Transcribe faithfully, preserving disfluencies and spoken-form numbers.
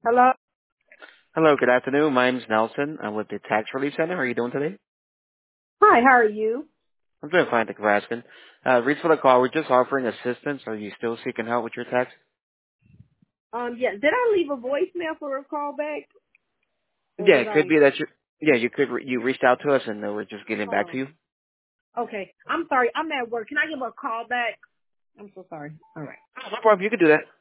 Hello. Hello, good afternoon. My name is Nelson. I'm with the Tax Relief Center. How are you doing today? Hi. How are you? I'm doing fine, thank you for asking. Uh, reason for the call, we're just offering assistance. Are you still seeking help with your tax? Um. Yeah. Did I leave a voicemail for a call back, or Yeah, did it could I? be that you, yeah, you could, re- you reached out to us and uh, we're just getting back to Oh. you. Okay. I'm sorry. I'm at work. Can I give a call back? I'm so sorry. All right. Oh, no problem, you can do that.